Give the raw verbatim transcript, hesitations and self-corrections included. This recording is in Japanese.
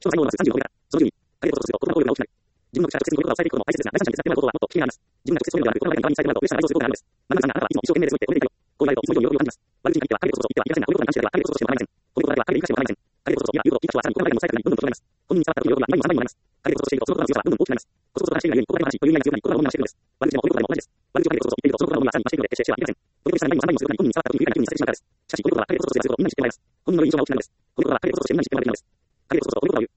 超才能の数さんじゅうの上から、その順位、影と卒業、大人能力が大きくなる。自分の口から直接に語を伝えていくことも大切ですが、第三者に伝えてもらうことはもっと危険になります。自分が直接そういうのではなく、大人が一般に伝えてもらうと嬉しさが倍増することがあるのです。マナさんがあなたはいつも一生懸命ですと言って褒めていたよ。こう言われるといつも以上に喜びを感じます。悪口に限っては影と卒業と言ってはいけませんが、こういうことに関しては影と卒業してもらえません。こういうことだけは影で理解してもらえません。影と卒業や言うことを聞いた人はさらにこの中でも伝えたのにどんどんと広がります。本人に伝わった時の喜びは今にもさんばいにもなります。影と卒業しているとそのことの強さはどんどん大きくなります。こそこそと話しているがゆえに、ここだけの話という意味が強くなり、ここが女をしているのです。悪口でもこういうことでも同じです。悪口を影と卒業と言っているとそのことの重みはさらに増しているので決してしてはいけません。このようにさらに今にもさんばいにも強くなり、本人に伝わった時に不愉快な気分にさせてしまうからです。しかし、こういうことは影と卒業とやすることをみんなに知ってもらいます。本人の印象が大きくなるのです。こういうことは影と卒業してみんなに知ってもらうべきなのです。影と卒業とこういうことは言う。